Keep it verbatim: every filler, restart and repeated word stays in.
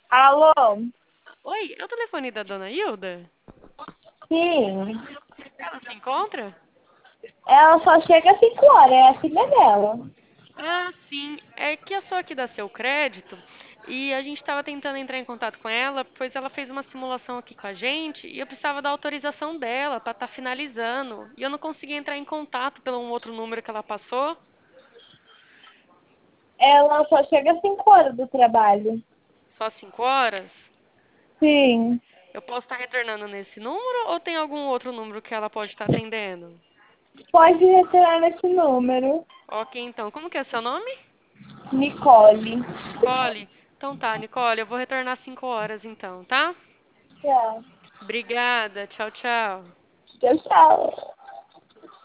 Alô? Oi, é o telefone da dona Hilda? Sim. Ela se encontra? Ela só chega às cinco horas, é a filha dela. Ah, sim. É que eu sou aqui da Seu Crédito e a gente estava tentando entrar em contato com ela, pois ela fez uma simulação aqui com a gente e eu precisava da autorização dela para estar finalizando. E eu não consegui entrar em contato pelo um outro número que ela passou. Ela só chega às cinco horas do trabalho. Só cinco horas? Sim. Eu posso estar retornando nesse número ou tem algum outro número que ela pode estar atendendo? Pode retirar nesse número. Ok, então. Como que é seu nome? Nicole. Nicole? Então tá, Nicole, eu vou retornar às cinco horas então, tá? Tchau. Obrigada. Tchau, tchau. Tchau, tchau.